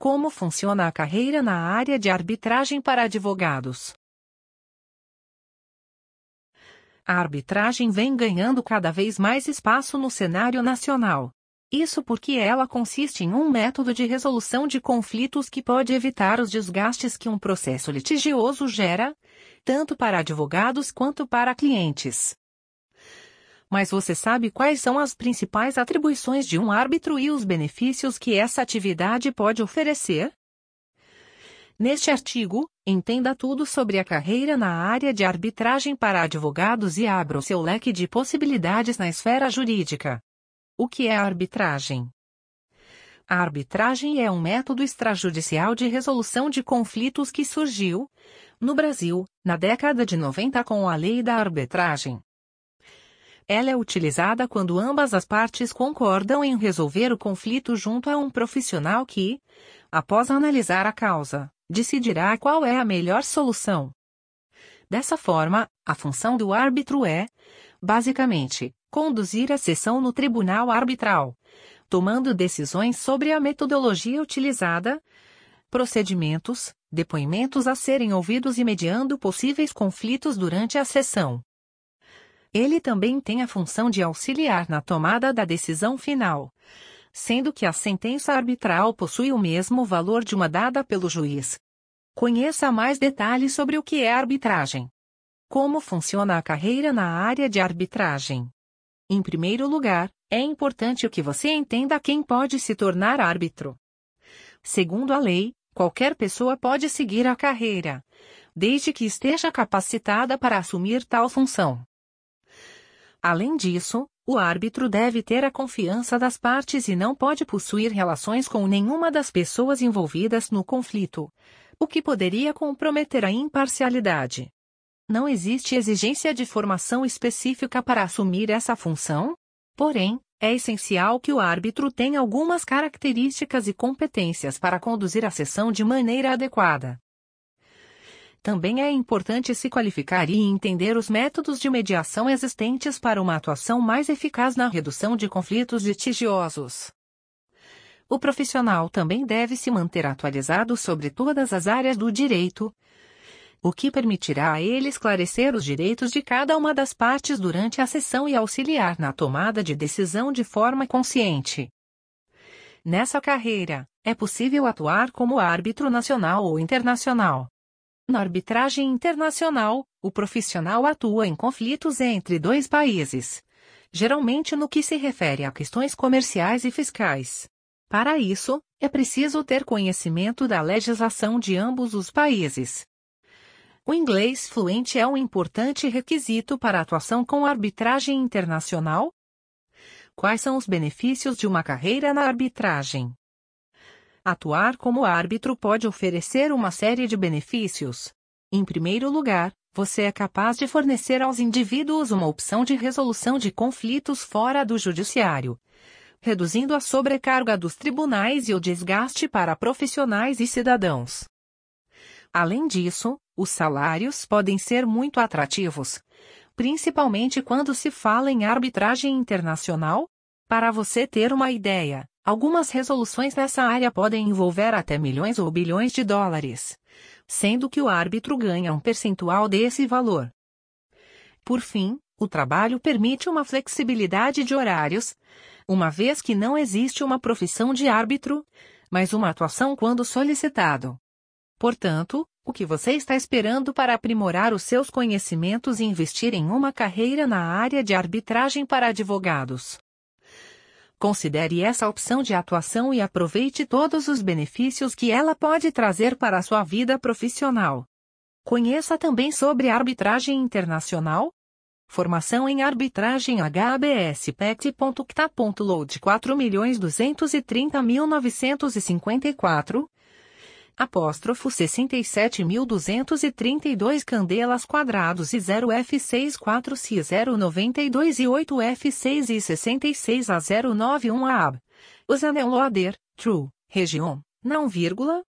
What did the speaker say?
Como funciona a carreira na área de arbitragem para advogados? A arbitragem vem ganhando cada vez mais espaço no cenário nacional. Isso porque ela consiste em um método de resolução de conflitos que pode evitar os desgastes que um processo litigioso gera, tanto para advogados quanto para clientes. Mas você sabe quais são as principais atribuições de um árbitro e os benefícios que essa atividade pode oferecer? Neste artigo, entenda tudo sobre a carreira na área de arbitragem para advogados e abra o seu leque de possibilidades na esfera jurídica. O que é a arbitragem? A arbitragem é um método extrajudicial de resolução de conflitos que surgiu, no Brasil, na década de 90 com a Lei da Arbitragem. Ela é utilizada quando ambas as partes concordam em resolver o conflito junto a um profissional que, após analisar a causa, decidirá qual é a melhor solução. Dessa forma, a função do árbitro é, basicamente, conduzir a sessão no tribunal arbitral, tomando decisões sobre a metodologia utilizada, procedimentos, depoimentos a serem ouvidos e mediando possíveis conflitos durante a sessão. Ele também tem a função de auxiliar na tomada da decisão final, sendo que a sentença arbitral possui o mesmo valor de uma dada pelo juiz. Conheça mais detalhes sobre o que é arbitragem. Como funciona a carreira na área de arbitragem? Em primeiro lugar, é importante que você entenda quem pode se tornar árbitro. Segundo a lei, qualquer pessoa pode seguir a carreira, desde que esteja capacitada para assumir tal função. Além disso, o árbitro deve ter a confiança das partes e não pode possuir relações com nenhuma das pessoas envolvidas no conflito, o que poderia comprometer a imparcialidade. Não existe exigência de formação específica para assumir essa função, porém, é essencial que o árbitro tenha algumas características e competências para conduzir a sessão de maneira adequada. Também é importante se qualificar e entender os métodos de mediação existentes para uma atuação mais eficaz na redução de conflitos litigiosos. O profissional também deve se manter atualizado sobre todas as áreas do direito, o que permitirá a ele esclarecer os direitos de cada uma das partes durante a sessão e auxiliar na tomada de decisão de forma consciente. Nessa carreira, é possível atuar como árbitro nacional ou internacional. Na arbitragem internacional, o profissional atua em conflitos entre dois países, geralmente no que se refere a questões comerciais e fiscais. Para isso, é preciso ter conhecimento da legislação de ambos os países. O inglês fluente é um importante requisito para a atuação com arbitragem internacional? Quais são os benefícios de uma carreira na arbitragem? Atuar como árbitro pode oferecer uma série de benefícios. Em primeiro lugar, você é capaz de fornecer aos indivíduos uma opção de resolução de conflitos fora do judiciário, reduzindo a sobrecarga dos tribunais e o desgaste para profissionais e cidadãos. Além disso, os salários podem ser muito atrativos, principalmente quando se fala em arbitragem internacional. Para você ter uma ideia, algumas resoluções nessa área podem envolver até milhões ou bilhões de dólares, sendo que o árbitro ganha um percentual desse valor. Por fim, o trabalho permite uma flexibilidade de horários, uma vez que não existe uma profissão de árbitro, mas uma atuação quando solicitado. Portanto, o que você está esperando para aprimorar os seus conhecimentos e investir em uma carreira na área de arbitragem para advogados? Considere essa opção de atuação e aproveite todos os benefícios que ela pode trazer para a sua vida profissional. Conheça também sobre arbitragem internacional. Formação em arbitragem HABS-PECT.CTA.LOAD 4.230.954 apóstrofo 67.232 candelas quadrados e 0F64C092 e 8F6 e 66 a 091 AB. Usanel Loader, True, região, não vírgula,